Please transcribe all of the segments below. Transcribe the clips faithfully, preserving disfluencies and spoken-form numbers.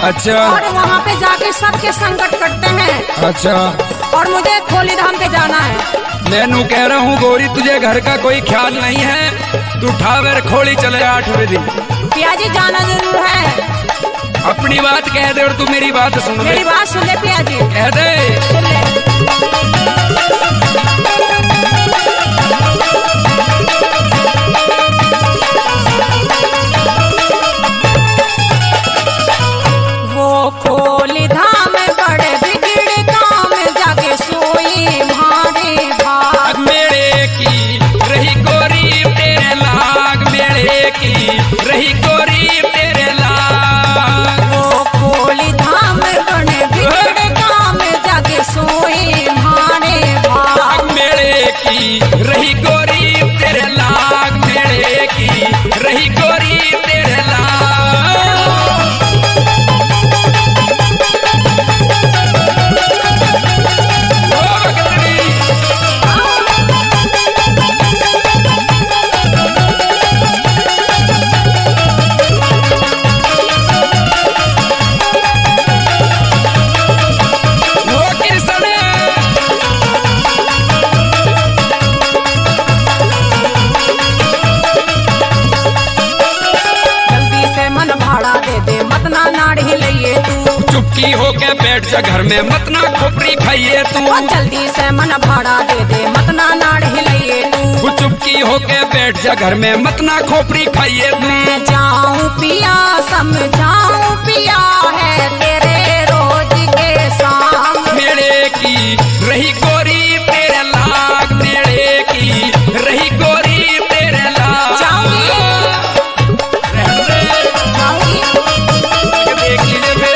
अच्छा। और वहाँ पे जाके सबके संकट कटते हैं। अच्छा। और मुझे खोली धाम पे जाना है। मैं कह रहा हूँ गोरी, तुझे घर का कोई ख्याल नहीं है, तू ठावर खोली चले आठ बजे। पिया जी जाना जरूर है। अपनी बात कह दे और तू मेरी बात सुन ले। मेरी बात सुन ले पिया जी। कह दे। सुन ले। वो खोली धाम बड़े बिगड़ काम जाके सोई मारे भाग। मेरे की रही गोरी तेरे लाग, मेरे की रही गोरी तेरे लाग। वो खोली धाम बड़े बिगड़ काम जाके सोई मारे भाग। मेरे की रही गोरी तेरे लाग, मेरे की रही गोरी तेरे लाग। चुपकी होके बैठ जा घर में, मत ना खोपड़ी खाइए तू। जल्दी से मन भाड़ा दे दे, मत ना नाड़ हिलाइए तू। चुपकी होके बैठ जा घर में, मत ना खोपड़ी खाइए तू। मैं जाऊं पिया समझाऊं पिया है तेरे रोज के शाम। मेरे की रही गोरी तेरे लाग, मेरे की रही गोरी तेरे लाग। जाऊंगी जाऊंगी देख लीजिए फिर।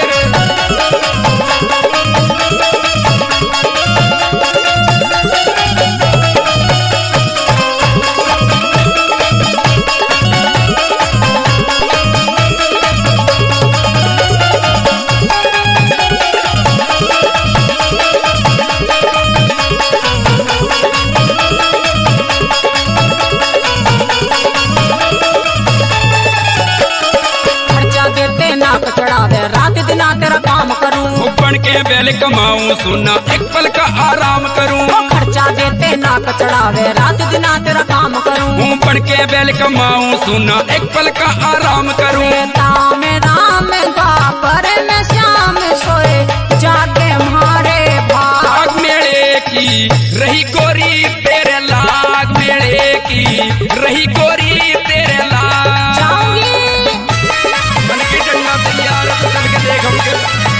रात दिन तेरा काम करूं, बन के बैल कमाऊं, सुना एक पल का आराम करूं। खर्चा देते नाक चढ़ावे, रात दिन तेरा काम करूं। बन के बैल कमाऊं, सुना एक पल का आराम करूं। राम राम द्वापर में श्याम सोए जाके मारे भाग। मेरे की रही गोरी तेरे लाग, मेरे की रही गोरी तेरे लाग। जाऊंगी बन के चंगा तैयार तो चल के देख हमके।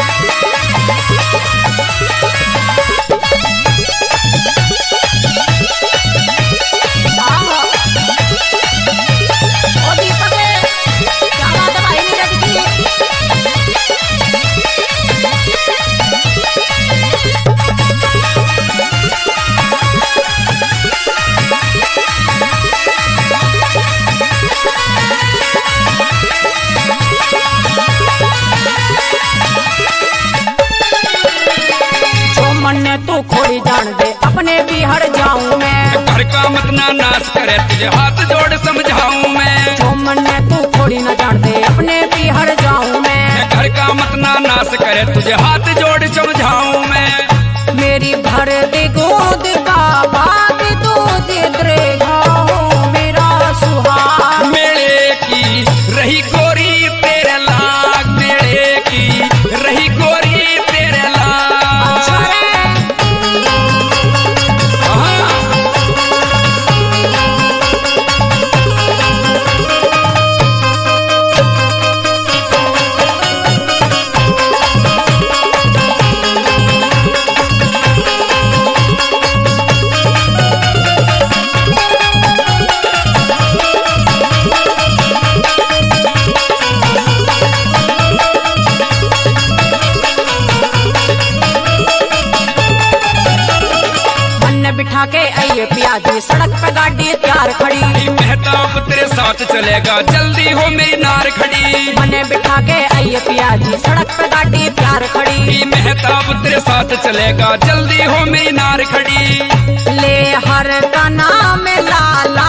ओ दीपक क्या बात है भाई मेरा दीदी। मन्ने तू खोड़ी जान दे, अपने भी हट जाऊं मैं। घर का मत ना नाश करे, तुझे हाथ जोड़ समझाऊं मैं। जो मन्ने तू खोड़ी न जान दे, अपने भी हट जाऊं मैं। घर का मत ना नाश करे, तुझे हाथ जोड़ समझाऊं मैं। मेरी भर दे गोद का बात दूध दरेगा मेरा सुहाग। मेरे की रही गोरी तेरे लाग, मेरे की रही गोरी तेरे लाग। बिठा के आइए पियाजी, सड़क पे गाड़ी तैयार खड़ी। मेहताब तेरे साथ चलेगा, जल्दी हो मेरी नार खड़ी। मने बिठा के आइए पियाजी, सड़क पे गाड़ी तैयार खड़ी। मेहताब तेरे साथ चलेगा, जल्दी हो मेरी नार खड़ी। ले हर का नाम लाला